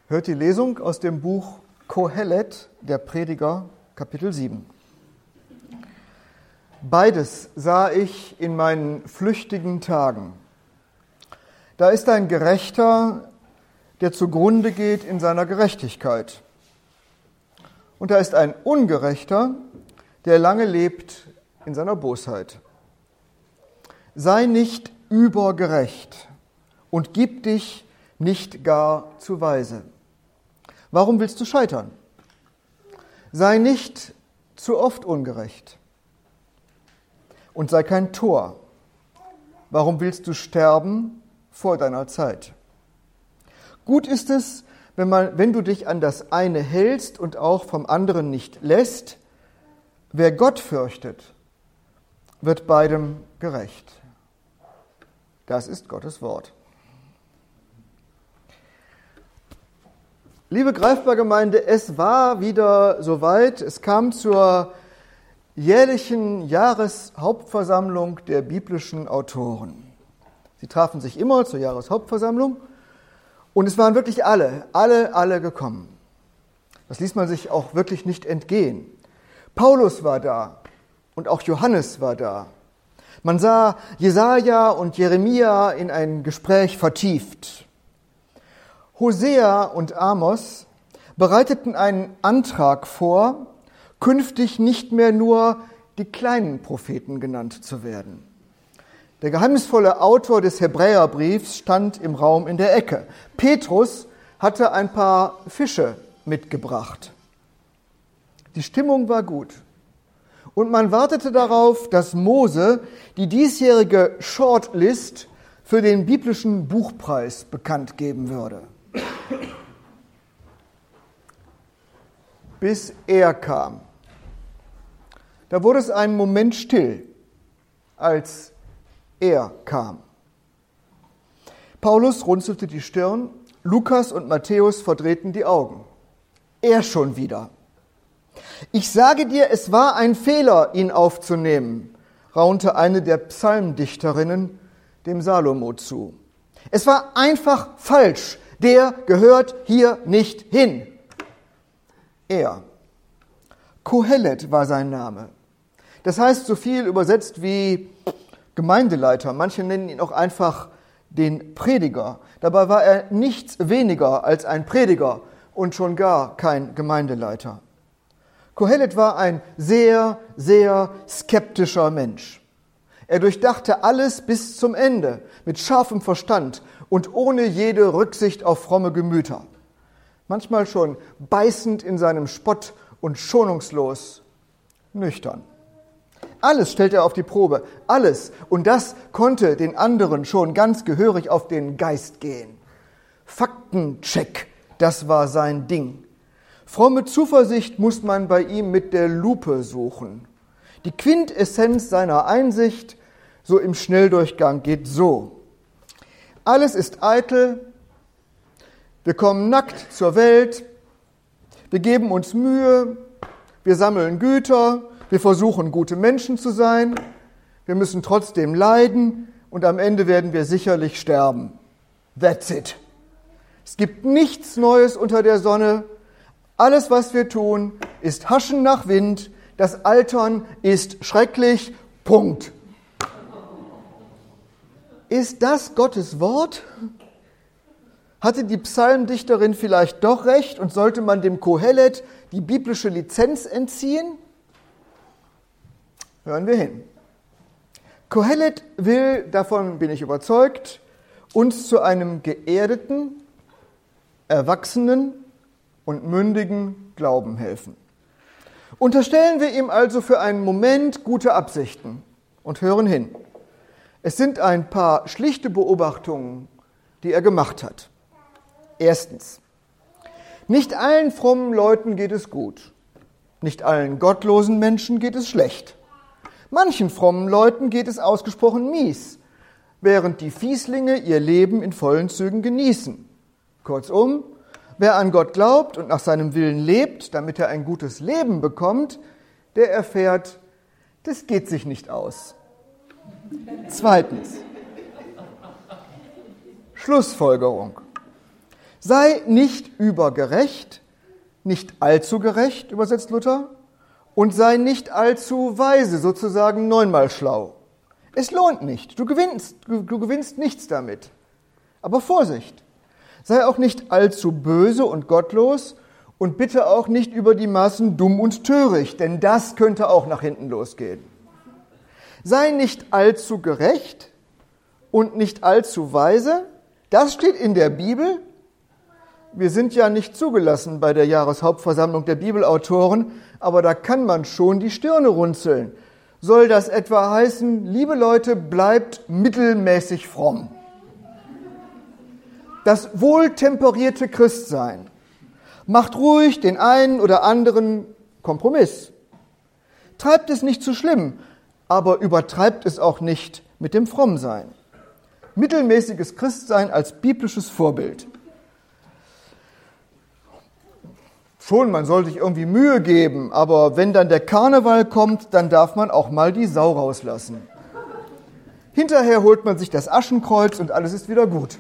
Hört die Lesung aus dem Buch Kohelet, der Prediger, Kapitel 7. Beides sah ich in meinen flüchtigen Tagen. Da ist ein Gerechter, der zugrunde geht in seiner Gerechtigkeit. Und da ist ein Ungerechter, der lange lebt in seiner Bosheit. Sei nicht übergerecht und gib dich nicht gar zu weise. Warum willst du scheitern? Sei nicht zu oft ungerecht und sei kein Tor. Warum willst du sterben vor deiner Zeit? Gut ist es, wenn du dich an das eine hältst und auch vom anderen nicht lässt. Wer Gott fürchtet, wird beidem gerecht. Das ist Gottes Wort. Liebe Greifbar-Gemeinde, es war wieder soweit. Es kam zur jährlichen Jahreshauptversammlung der biblischen Autoren. Sie trafen sich immer zur Jahreshauptversammlung und es waren wirklich alle gekommen. Das ließ man sich auch wirklich nicht entgehen. Paulus war da und auch Johannes war da. Man sah Jesaja und Jeremia in ein Gespräch vertieft. Hosea und Amos bereiteten einen Antrag vor, künftig nicht mehr nur die kleinen Propheten genannt zu werden. Der geheimnisvolle Autor des Hebräerbriefs stand im Raum in der Ecke. Petrus hatte ein paar Fische mitgebracht. Die Stimmung war gut. Und man wartete darauf, dass Mose die diesjährige Shortlist für den biblischen Buchpreis bekannt geben würde. Bis er kam. Da wurde es einen Moment still, als er kam. Paulus runzelte die Stirn, Lukas und Matthäus verdrehten die Augen. Er schon wieder. Ich sage dir, es war ein Fehler, ihn aufzunehmen, raunte eine der Psalmdichterinnen dem Salomo zu. Es war einfach falsch. Der gehört hier nicht hin. Er. Kohelet war sein Name. Das heißt so viel übersetzt wie Gemeindeleiter. Manche nennen ihn auch einfach den Prediger. Dabei war er nichts weniger als ein Prediger und schon gar kein Gemeindeleiter. Kohelet war ein sehr, sehr skeptischer Mensch. Er durchdachte alles bis zum Ende mit scharfem Verstand und ohne jede Rücksicht auf fromme Gemüter. Manchmal schon beißend in seinem Spott und schonungslos nüchtern. Alles stellt er auf die Probe, alles. Und das konnte den anderen schon ganz gehörig auf den Geist gehen. Faktencheck, das war sein Ding. Fromme Zuversicht muss man bei ihm mit der Lupe suchen. Die Quintessenz seiner Einsicht, so im Schnelldurchgang, geht so. Alles ist eitel, wir kommen nackt zur Welt, wir geben uns Mühe, wir sammeln Güter, wir versuchen gute Menschen zu sein, wir müssen trotzdem leiden und am Ende werden wir sicherlich sterben. That's it. Es gibt nichts Neues unter der Sonne. Alles, was wir tun, ist Haschen nach Wind. Das Altern ist schrecklich. Punkt. Ist das Gottes Wort? Hatte die Psalmdichterin vielleicht doch recht und sollte man dem Kohelet die biblische Lizenz entziehen? Hören wir hin. Kohelet will, davon bin ich überzeugt, uns zu einem geerdeten, erwachsenen und mündigen Glauben helfen. Unterstellen wir ihm also für einen Moment gute Absichten und hören hin. Es sind ein paar schlichte Beobachtungen, die er gemacht hat. Erstens. Nicht allen frommen Leuten geht es gut. Nicht allen gottlosen Menschen geht es schlecht. Manchen frommen Leuten geht es ausgesprochen mies, während die Fieslinge ihr Leben in vollen Zügen genießen. Kurzum, wer an Gott glaubt und nach seinem Willen lebt, damit er ein gutes Leben bekommt, der erfährt, das geht sich nicht aus. Zweitens. Schlussfolgerung. Sei nicht übergerecht, nicht allzu gerecht, übersetzt Luther, und sei nicht allzu weise, sozusagen neunmal schlau. Es lohnt nicht, du gewinnst nichts damit. Aber Vorsicht, sei auch nicht allzu böse und gottlos und bitte auch nicht über die Maßen dumm und töricht, denn das könnte auch nach hinten losgehen. Sei nicht allzu gerecht und nicht allzu weise, das steht in der Bibel. Wir sind ja nicht zugelassen bei der Jahreshauptversammlung der Bibelautoren, aber da kann man schon die Stirne runzeln. Soll das etwa heißen, liebe Leute, bleibt mittelmäßig fromm? Das wohltemperierte Christsein macht ruhig den einen oder anderen Kompromiss. Treibt es nicht zu schlimm, aber übertreibt es auch nicht mit dem Frommsein. Mittelmäßiges Christsein als biblisches Vorbild. Schon, man soll sich irgendwie Mühe geben, aber wenn dann der Karneval kommt, dann darf man auch mal die Sau rauslassen. Hinterher holt man sich das Aschenkreuz und alles ist wieder gut.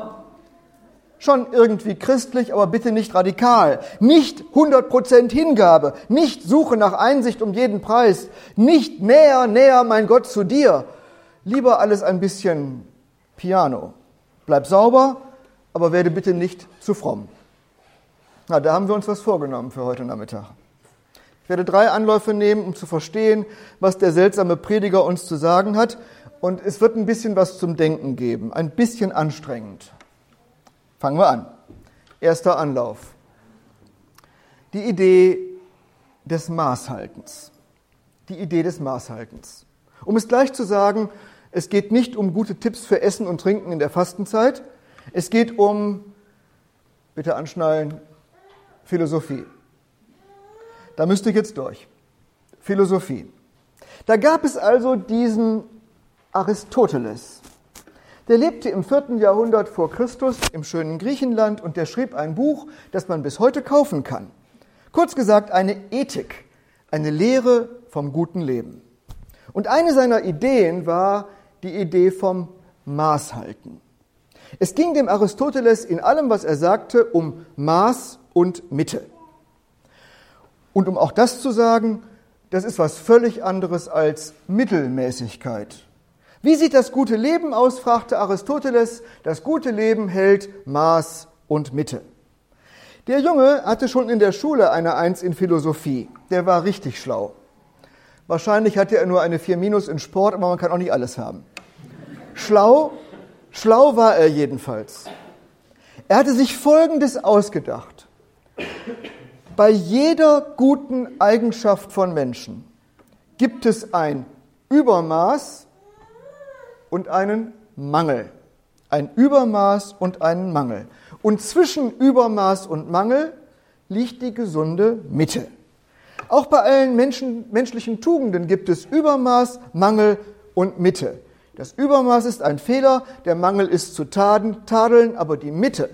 Schon irgendwie christlich, aber bitte nicht radikal. Nicht 100% Hingabe, nicht Suche nach Einsicht um jeden Preis, nicht näher, mein Gott, zu dir. Lieber alles ein bisschen piano. Bleib sauber, aber werde bitte nicht zu fromm. Na, da haben wir uns was vorgenommen für heute Nachmittag. Ich werde 3 Anläufe nehmen, um zu verstehen, was der seltsame Prediger uns zu sagen hat. Und es wird ein bisschen was zum Denken geben, ein bisschen anstrengend. Fangen wir an. Erster Anlauf. Die Idee des Maßhaltens. Die Idee des Maßhaltens. Um es gleich zu sagen, es geht nicht um gute Tipps für Essen und Trinken in der Fastenzeit. Es geht um, bitte anschnallen, Philosophie. Da müsste ich jetzt durch. Philosophie. Da gab es also diesen Aristoteles. Der lebte im 4. Jahrhundert vor Christus im schönen Griechenland und der schrieb ein Buch, das man bis heute kaufen kann. Kurz gesagt eine Ethik, eine Lehre vom guten Leben. Und eine seiner Ideen war die Idee vom Maßhalten. Es ging dem Aristoteles in allem, was er sagte, um Maß und Mitte. Und um auch das zu sagen, das ist was völlig anderes als Mittelmäßigkeit. Wie sieht das gute Leben aus, fragte Aristoteles. Das gute Leben hält Maß und Mitte. Der Junge hatte schon in der Schule eine 1 in Philosophie. Der war richtig schlau. Wahrscheinlich hatte er nur eine 4- in Sport, aber man kann auch nicht alles haben. Schlau war er jedenfalls. Er hatte sich Folgendes ausgedacht. Bei jeder guten Eigenschaft von Menschen gibt es ein Übermaß und einen Mangel. Ein Übermaß und einen Mangel. Und zwischen Übermaß und Mangel liegt die gesunde Mitte. Auch bei allen menschlichen Tugenden gibt es Übermaß, Mangel und Mitte. Das Übermaß ist ein Fehler, der Mangel ist zu tadeln, aber die Mitte,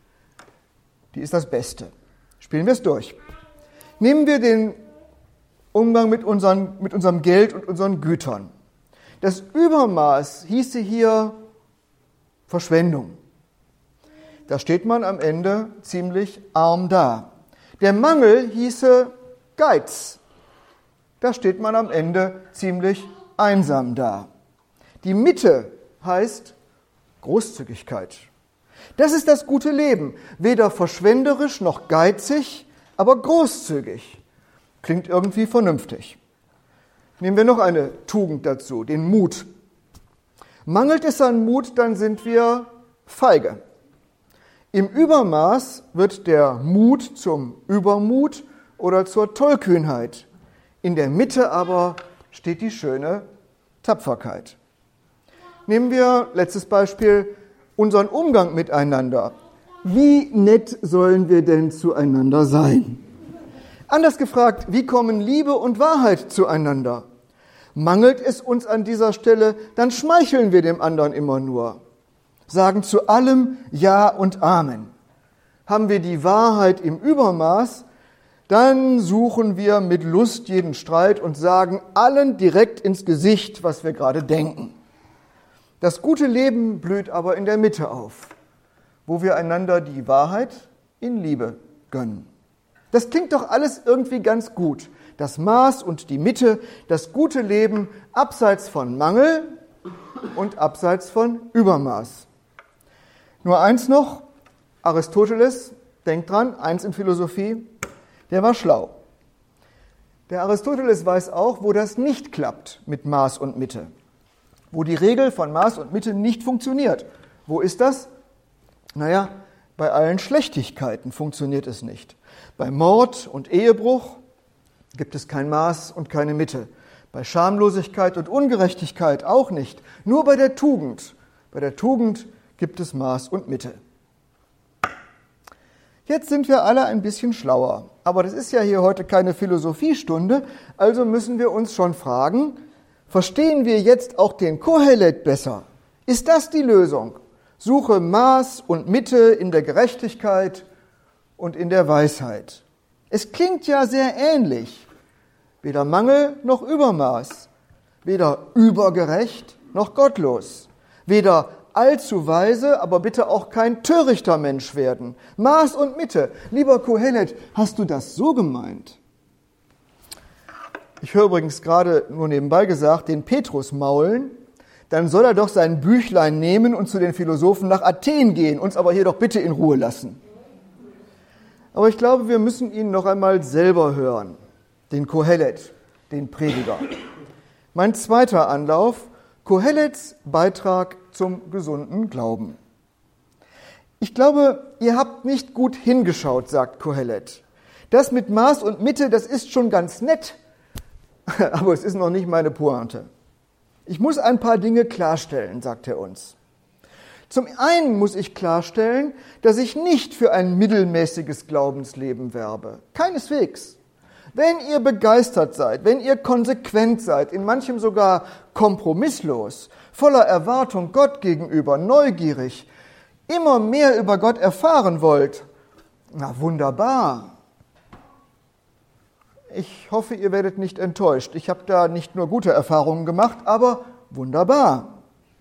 die ist das Beste. Spielen wir es durch. Nehmen wir den Umgang mit unserem Geld und unseren Gütern. Das Übermaß hieße hier Verschwendung. Da steht man am Ende ziemlich arm da. Der Mangel hieße Geiz. Da steht man am Ende ziemlich einsam da. Die Mitte heißt Großzügigkeit. Das ist das gute Leben. Weder verschwenderisch noch geizig, aber großzügig. Klingt irgendwie vernünftig. Nehmen wir noch eine Tugend dazu, den Mut. Mangelt es an Mut, dann sind wir feige. Im Übermaß wird der Mut zum Übermut oder zur Tollkühnheit. In der Mitte aber steht die schöne Tapferkeit. Nehmen wir, letztes Beispiel, unseren Umgang miteinander. Wie nett sollen wir denn zueinander sein? Anders gefragt, wie kommen Liebe und Wahrheit zueinander? Mangelt es uns an dieser Stelle, dann schmeicheln wir dem anderen immer nur. Sagen zu allem Ja und Amen. Haben wir die Wahrheit im Übermaß, dann suchen wir mit Lust jeden Streit und sagen allen direkt ins Gesicht, was wir gerade denken. Das gute Leben blüht aber in der Mitte auf. wo wir einander die Wahrheit in Liebe gönnen. Das klingt doch alles irgendwie ganz gut. Das Maß und die Mitte, das gute Leben abseits von Mangel und abseits von Übermaß. Nur eins noch, Aristoteles, denkt dran, eins in Philosophie, der war schlau. Der Aristoteles weiß auch, wo das nicht klappt mit Maß und Mitte. Wo die Regel von Maß und Mitte nicht funktioniert. Wo ist das? Naja, bei allen Schlechtigkeiten funktioniert es nicht. Bei Mord und Ehebruch gibt es kein Maß und keine Mitte. Bei Schamlosigkeit und Ungerechtigkeit auch nicht. Nur bei der Tugend. Bei der Tugend gibt es Maß und Mitte. Jetzt sind wir alle ein bisschen schlauer. Aber das ist ja hier heute keine Philosophiestunde, also müssen wir uns schon fragen, verstehen wir jetzt auch den Kohelet besser? Ist das die Lösung? Suche Maß und Mitte in der Gerechtigkeit und in der Weisheit. Es klingt ja sehr ähnlich. Weder Mangel noch Übermaß. Weder übergerecht noch gottlos. Weder allzu weise, aber bitte auch kein törichter Mensch werden. Maß und Mitte. Lieber Kohelet, hast du das so gemeint? Ich höre übrigens gerade nur nebenbei gesagt, den Petrus maulen. Dann soll er doch sein Büchlein nehmen und zu den Philosophen nach Athen gehen, uns aber hier doch bitte in Ruhe lassen. Aber ich glaube, wir müssen ihn noch einmal selber hören, den Kohelet, den Prediger. Mein zweiter Anlauf, Kohelets Beitrag zum gesunden Glauben. Ich glaube, ihr habt nicht gut hingeschaut, sagt Kohelet. Das mit Maß und Mitte, das ist schon ganz nett, aber es ist noch nicht meine Pointe. Ich muss ein paar Dinge klarstellen, sagt er uns. Zum einen muss ich klarstellen, dass ich nicht für ein mittelmäßiges Glaubensleben werbe. Keineswegs. Wenn ihr begeistert seid, wenn ihr konsequent seid, in manchem sogar kompromisslos, voller Erwartung Gott gegenüber, neugierig, immer mehr über Gott erfahren wollt, na wunderbar. Ich hoffe, ihr werdet nicht enttäuscht. Ich habe da nicht nur gute Erfahrungen gemacht, aber wunderbar.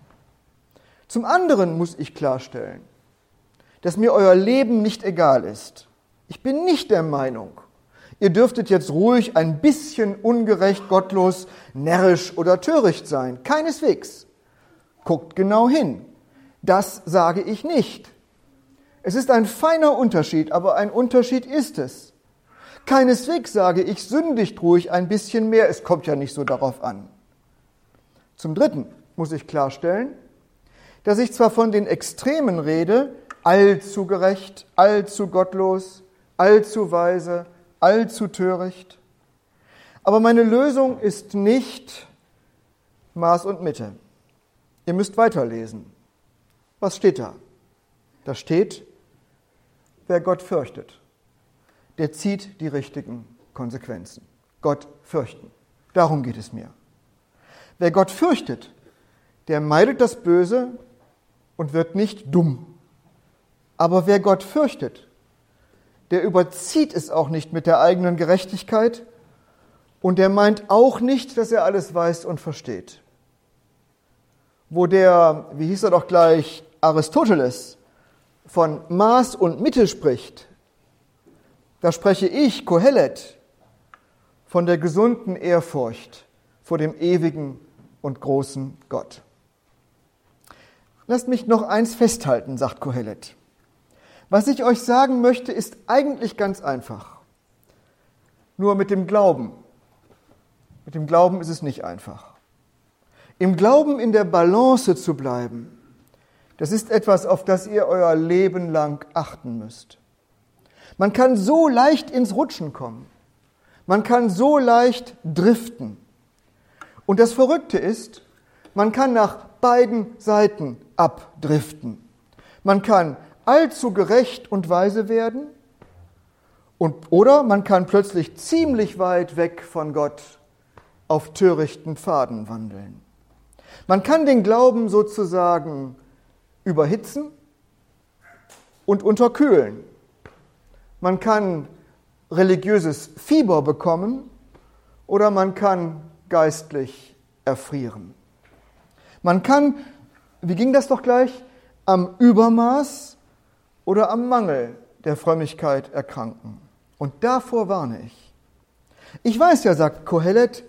Zum anderen muss ich klarstellen, dass mir euer Leben nicht egal ist. Ich bin nicht der Meinung, ihr dürftet jetzt ruhig ein bisschen ungerecht, gottlos, närrisch oder töricht sein. Keineswegs. Guckt genau hin. Das sage ich nicht. Es ist ein feiner Unterschied, aber ein Unterschied ist es. Keineswegs sage ich, sündigt ruhig ein bisschen mehr, es kommt ja nicht so darauf an. Zum Dritten muss ich klarstellen, dass ich zwar von den Extremen rede, allzu gerecht, allzu gottlos, allzu weise, allzu töricht, aber meine Lösung ist nicht Maß und Mitte. Ihr müsst weiterlesen. Was steht da? Da steht, wer Gott fürchtet, der zieht die richtigen Konsequenzen. Gott fürchten. Darum geht es mir. Wer Gott fürchtet, der meidet das Böse und wird nicht dumm. Aber wer Gott fürchtet, der überzieht es auch nicht mit der eigenen Gerechtigkeit und der meint auch nicht, dass er alles weiß und versteht. Wo der, wie hieß er doch gleich, Aristoteles von Maß und Mitte spricht, da spreche ich, Kohelet, von der gesunden Ehrfurcht vor dem ewigen und großen Gott. Lasst mich noch eins festhalten, sagt Kohelet. Was ich euch sagen möchte, ist eigentlich ganz einfach. Nur mit dem Glauben ist es nicht einfach. Im Glauben in der Balance zu bleiben, das ist etwas, auf das ihr euer Leben lang achten müsst. Man kann so leicht ins Rutschen kommen. Man kann so leicht driften. Und das Verrückte ist, man kann nach beiden Seiten abdriften. Man kann allzu gerecht und weise werden oder man kann plötzlich ziemlich weit weg von Gott auf törichten Pfaden wandeln. Man kann den Glauben sozusagen überhitzen und unterkühlen. Man kann religiöses Fieber bekommen oder man kann geistlich erfrieren. Man kann, wie ging das doch gleich, am Übermaß oder am Mangel der Frömmigkeit erkranken. Und davor warne ich. Ich weiß ja, sagt Kohelet,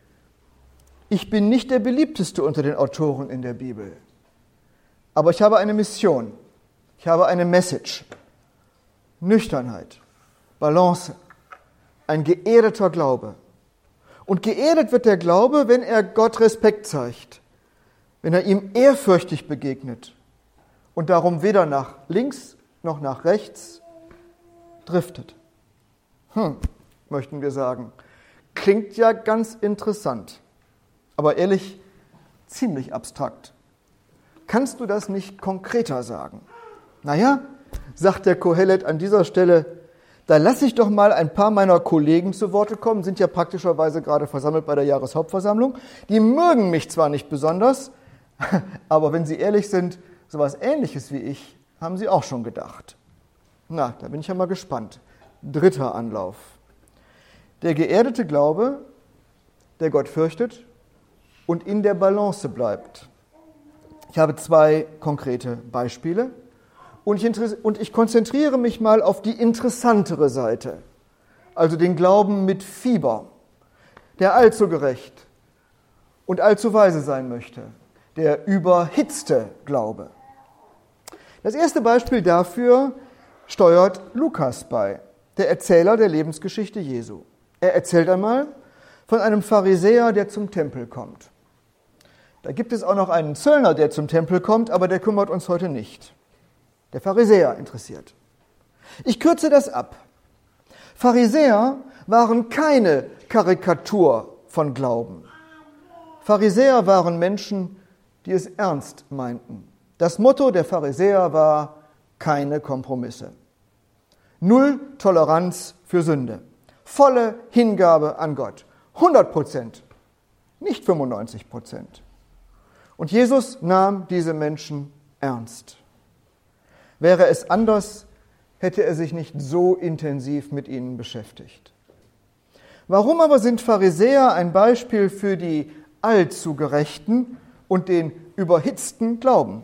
ich bin nicht der beliebteste unter den Autoren in der Bibel. Aber ich habe eine Mission. Ich habe eine Message. Nüchternheit, Balance, ein geerdeter Glaube. Und geerdet wird der Glaube, wenn er Gott Respekt zeigt, wenn er ihm ehrfürchtig begegnet und darum weder nach links noch nach rechts driftet. Möchten wir sagen. Klingt ja ganz interessant, aber ehrlich, ziemlich abstrakt. Kannst du das nicht konkreter sagen? Naja, sagt der Kohelet an dieser Stelle, da lasse ich doch mal ein paar meiner Kollegen zu Worte kommen, sind ja praktischerweise gerade versammelt bei der Jahreshauptversammlung. Die mögen mich zwar nicht besonders, aber wenn sie ehrlich sind, sowas Ähnliches wie ich, haben sie auch schon gedacht. Na, da bin ich ja mal gespannt. 3. Anlauf. Der geerdete Glaube, der Gott fürchtet und in der Balance bleibt. Ich habe 2 konkrete Beispiele und ich konzentriere mich mal auf die interessantere Seite, also den Glauben mit Fieber, der allzu gerecht und allzu weise sein möchte, der überhitzte Glaube. Das erste Beispiel dafür steuert Lukas bei, der Erzähler der Lebensgeschichte Jesu. Er erzählt einmal von einem Pharisäer, der zum Tempel kommt. Da gibt es auch noch einen Zöllner, der zum Tempel kommt, aber der kümmert uns heute nicht. Der Pharisäer interessiert. Ich kürze das ab. Pharisäer waren keine Karikatur von Glauben. Pharisäer waren Menschen, die es ernst meinten. Das Motto der Pharisäer war: keine Kompromisse. 0 Toleranz für Sünde. Volle Hingabe an Gott. 100%, nicht 95%. Und Jesus nahm diese Menschen ernst. Wäre es anders, hätte er sich nicht so intensiv mit ihnen beschäftigt. Warum aber sind Pharisäer ein Beispiel für die allzu gerechten und den überhitzten Glauben?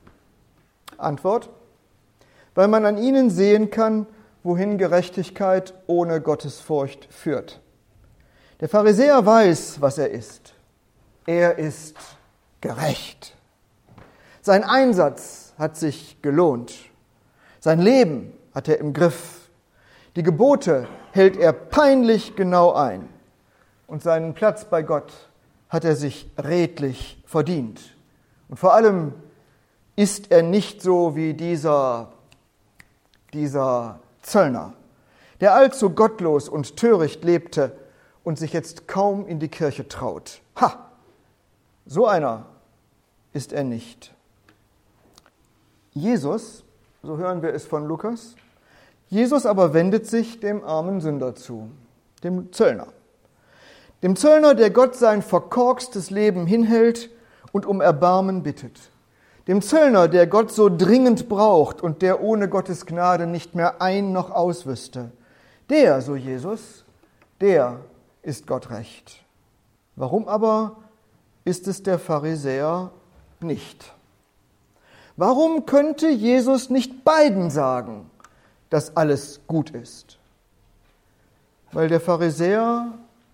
Antwort: Weil man an ihnen sehen kann, wohin Gerechtigkeit ohne Gottesfurcht führt. Der Pharisäer weiß, was er ist. Er ist gerecht. Sein Einsatz hat sich gelohnt. Sein Leben hat er im Griff. Die Gebote hält er peinlich genau ein. Und seinen Platz bei Gott hat er sich redlich verdient. Und vor allem ist er nicht so wie dieser Zöllner, der allzu gottlos und töricht lebte und sich jetzt kaum in die Kirche traut. So einer ist er nicht. Jesus, so hören wir es von Lukas, Jesus aber wendet sich dem armen Sünder zu, dem Zöllner. Dem Zöllner, der Gott sein verkorkstes Leben hinhält und um Erbarmen bittet. Dem Zöllner, der Gott so dringend braucht und der ohne Gottes Gnade nicht mehr ein noch auswüsste. Der, so Jesus, der ist Gott recht. Warum aber ist es der Pharisäer nicht? Warum könnte Jesus nicht beiden sagen, dass alles gut ist? Weil der Pharisäer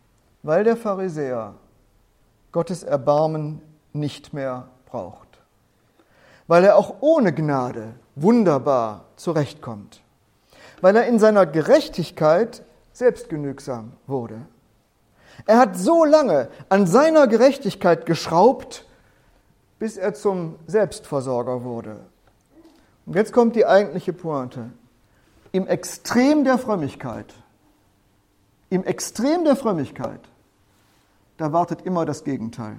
Gottes Erbarmen nicht mehr braucht. Weil er auch ohne Gnade wunderbar zurechtkommt. Weil er in seiner Gerechtigkeit selbstgenügsam wurde. Er hat so lange an seiner Gerechtigkeit geschraubt, bis er zum Selbstversorger wurde. Und jetzt kommt die eigentliche Pointe. Im Extrem der Frömmigkeit, da wartet immer das Gegenteil.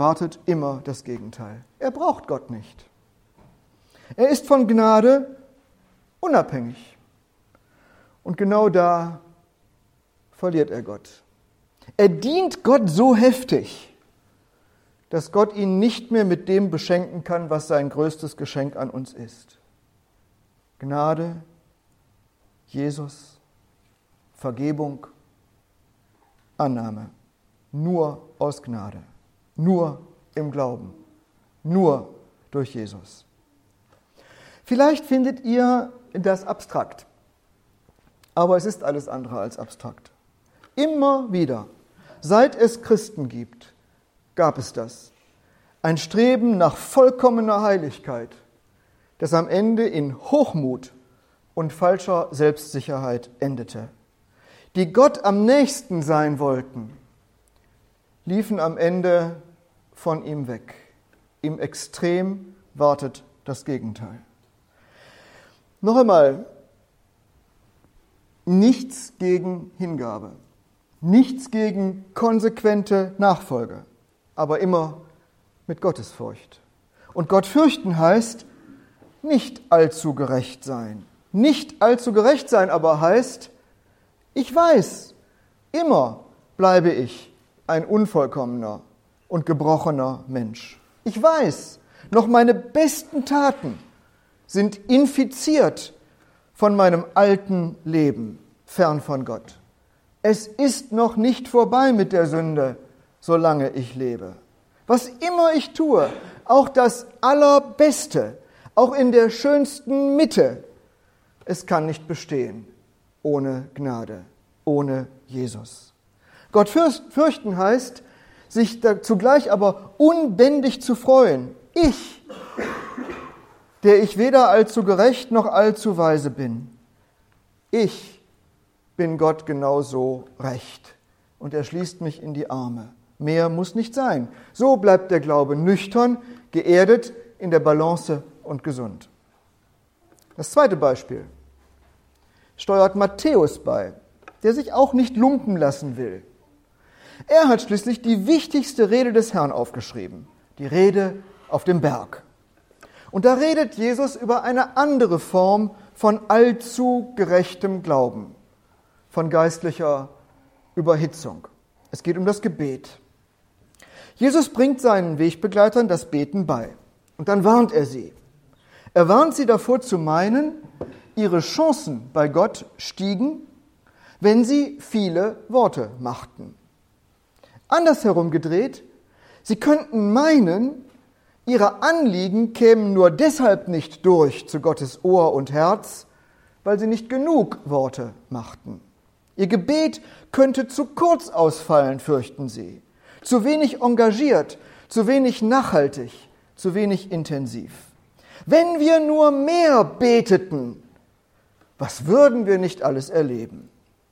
Er braucht Gott nicht. Er ist von Gnade unabhängig. Und genau da verliert er Gott. Er dient Gott so heftig, dass Gott ihn nicht mehr mit dem beschenken kann, was sein größtes Geschenk an uns ist. Gnade, Jesus, Vergebung, Annahme. Nur aus Gnade, nur im Glauben, nur durch Jesus. Vielleicht findet ihr das abstrakt. Aber es ist alles andere als abstrakt. Immer wieder, seit es Christen gibt, gab es das. Ein Streben nach vollkommener Heiligkeit, das am Ende in Hochmut und falscher Selbstsicherheit endete. Die Gott am nächsten sein wollten, liefen am Ende von ihm weg. Im Extrem wartet das Gegenteil. Noch einmal, nichts gegen Hingabe, nichts gegen konsequente Nachfolge, aber immer mit Gottesfurcht. Und Gott fürchten heißt, nicht allzu gerecht sein. Nicht allzu gerecht sein aber heißt, ich weiß, immer bleibe ich ein unvollkommener und gebrochener Mensch. Ich weiß, noch meine besten Taten sind infiziert von meinem alten Leben, fern von Gott. Es ist noch nicht vorbei mit der Sünde, solange ich lebe. Was immer ich tue, auch das Allerbeste, auch in der schönsten Mitte, es kann nicht bestehen ohne Gnade, ohne Jesus. Gott fürchten heißt, sich zugleich aber unbändig zu freuen. Ich, der ich weder allzu gerecht noch allzu weise bin. Ich bin Gott genauso recht. Und er schließt mich in die Arme. Mehr muss nicht sein. So bleibt der Glaube nüchtern, geerdet, in der Balance und gesund. Das zweite Beispiel steuert Matthäus bei, der sich auch nicht lumpen lassen will. Er hat schließlich die wichtigste Rede des Herrn aufgeschrieben, die Rede auf dem Berg. Und da redet Jesus über eine andere Form von allzu gerechtem Glauben, von geistlicher Überhitzung. Es geht um das Gebet. Jesus bringt seinen Wegbegleitern das Beten bei. Und dann warnt er sie. Er warnt sie davor zu meinen, ihre Chancen bei Gott stiegen, wenn sie viele Worte machten. Andersherum gedreht, sie könnten meinen, ihre Anliegen kämen nur deshalb nicht durch zu Gottes Ohr und Herz, weil sie nicht genug Worte machten. Ihr Gebet könnte zu kurz ausfallen, fürchten sie. Zu wenig engagiert, zu wenig nachhaltig, zu wenig intensiv. Wenn wir nur mehr beteten, was würden wir nicht alles erleben?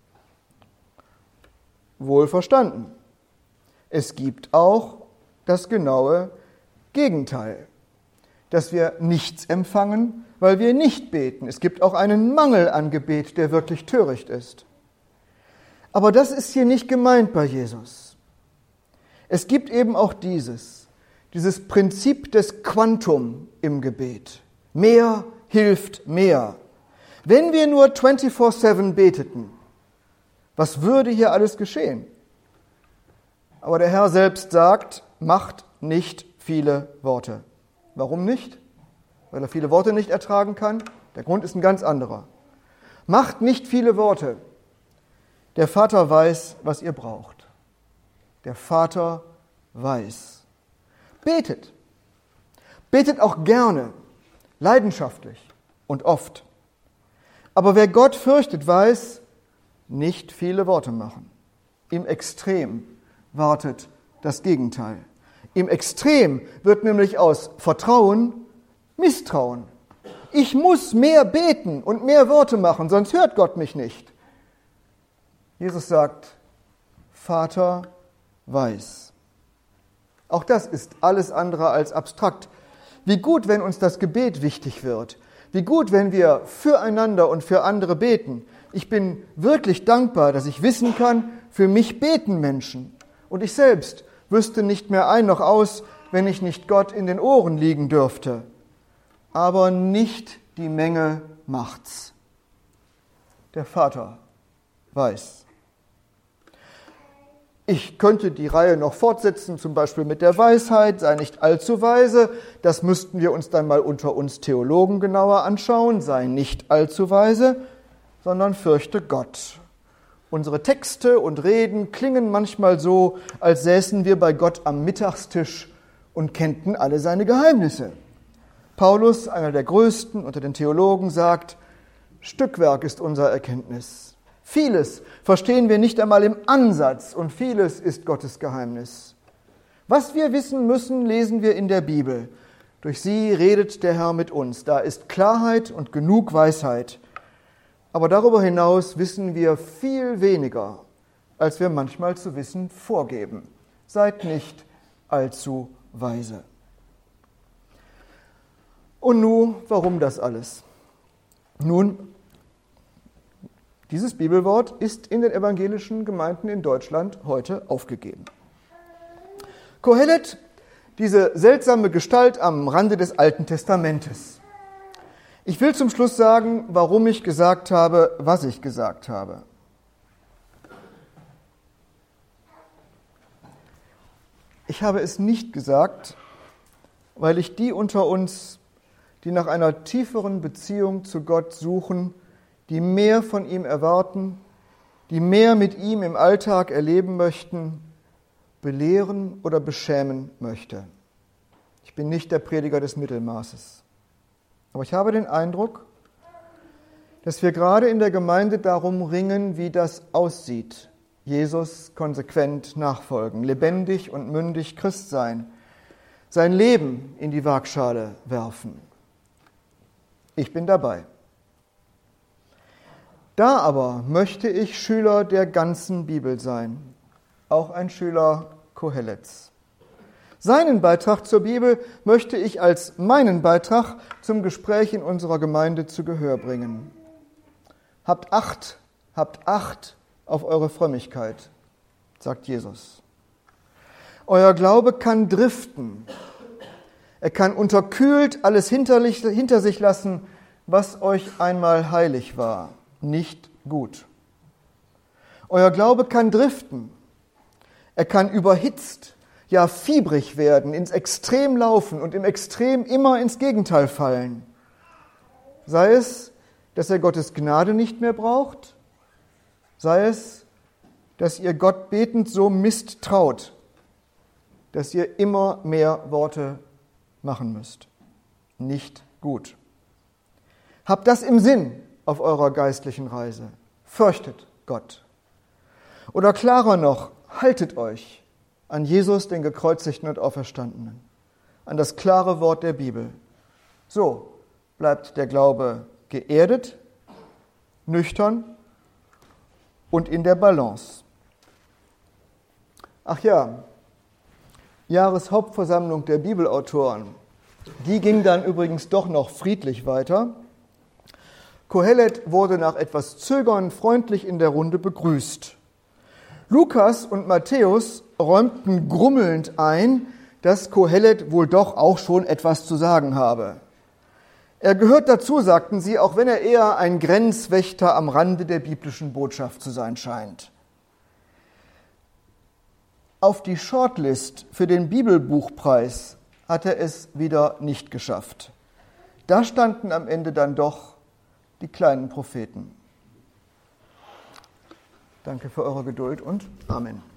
Wohl verstanden. Es gibt auch das genaue Gegenteil, dass wir nichts empfangen, weil wir nicht beten. Es gibt auch einen Mangel an Gebet, der wirklich töricht ist. Aber das ist hier nicht gemeint bei Jesus. Es gibt eben auch dieses Prinzip des Quantum im Gebet. Mehr hilft mehr. Wenn wir nur 24/7 beteten, was würde hier alles geschehen? Aber der Herr selbst sagt, macht nicht viele Worte. Warum nicht? Weil er viele Worte nicht ertragen kann? Der Grund ist ein ganz anderer. Macht nicht viele Worte. Der Vater weiß, was ihr braucht. Der Vater weiß. Betet. Betet auch gerne, leidenschaftlich und oft. Aber wer Gott fürchtet, weiß, nicht viele Worte machen. Im Extrem wartet das Gegenteil. Im Extrem wird nämlich aus Vertrauen Misstrauen. Ich muss mehr beten und mehr Worte machen, sonst hört Gott mich nicht. Jesus sagt, Vater weiß. Auch das ist alles andere als abstrakt. Wie gut, wenn uns das Gebet wichtig wird. Wie gut, wenn wir füreinander und für andere beten. Ich bin wirklich dankbar, dass ich wissen kann, für mich beten Menschen. Und ich selbst wüsste nicht mehr ein noch aus, wenn ich nicht Gott in den Ohren liegen dürfte. Aber nicht die Menge macht's. Der Vater weiß. Ich könnte die Reihe noch fortsetzen, zum Beispiel mit der Weisheit, sei nicht allzu weise. Das müssten wir uns dann mal unter uns Theologen genauer anschauen. Sei nicht allzu weise, sondern fürchte Gott. Unsere Texte und Reden klingen manchmal so, als säßen wir bei Gott am Mittagstisch und kennten alle seine Geheimnisse. Paulus, einer der größten unter den Theologen, sagt, Stückwerk ist unsere Erkenntnis. Vieles verstehen wir nicht einmal im Ansatz und vieles ist Gottes Geheimnis. Was wir wissen müssen, lesen wir in der Bibel. Durch sie redet der Herr mit uns. Da ist Klarheit und genug Weisheit. Aber darüber hinaus wissen wir viel weniger, als wir manchmal zu wissen vorgeben. Seid nicht allzu weise. Und nun, warum das alles? Nun, dieses Bibelwort ist in den evangelischen Gemeinden in Deutschland heute aufgegeben. Kohelet, diese seltsame Gestalt am Rande des Alten Testamentes. Ich will zum Schluss sagen, warum ich gesagt habe, was ich gesagt habe. Ich habe es nicht gesagt, weil ich die unter uns, die nach einer tieferen Beziehung zu Gott suchen, die mehr von ihm erwarten, die mehr mit ihm im Alltag erleben möchten, belehren oder beschämen möchte. Ich bin nicht der Prediger des Mittelmaßes. Aber ich habe den Eindruck, dass wir gerade in der Gemeinde darum ringen, wie das aussieht. Jesus konsequent nachfolgen, lebendig und mündig Christ sein, sein Leben in die Waagschale werfen. Ich bin dabei. Da aber möchte ich Schüler der ganzen Bibel sein, auch ein Schüler Kohelets. Seinen Beitrag zur Bibel möchte ich als meinen Beitrag zum Gespräch in unserer Gemeinde zu Gehör bringen. Habt Acht auf eure Frömmigkeit, sagt Jesus. Euer Glaube kann driften. Er kann unterkühlt alles hinter sich lassen, was euch einmal heilig war. Nicht gut. Euer Glaube kann driften. Er kann überhitzt, ja fiebrig werden, ins Extrem laufen und im Extrem immer ins Gegenteil fallen. Sei es, dass er Gottes Gnade nicht mehr braucht, sei es, dass ihr Gott betend so misstraut, dass ihr immer mehr Worte machen müsst. Nicht gut. Habt das im Sinn auf eurer geistlichen Reise. Fürchtet Gott. Oder klarer noch, haltet euch an Jesus, den Gekreuzigten und Auferstandenen, an das klare Wort der Bibel. So bleibt der Glaube geerdet, nüchtern und in der Balance. Ach ja, Jahreshauptversammlung der Bibelautoren, die ging dann übrigens doch noch friedlich weiter. Kohelet wurde nach etwas Zögern freundlich in der Runde begrüßt. Lukas und Matthäus räumten grummelnd ein, dass Kohelet wohl doch auch schon etwas zu sagen habe. Er gehört dazu, sagten sie, auch wenn er eher ein Grenzwächter am Rande der biblischen Botschaft zu sein scheint. Auf die Shortlist für den Bibelbuchpreis hat er es wieder nicht geschafft. Da standen am Ende dann doch die kleinen Propheten. Danke für eure Geduld und Amen.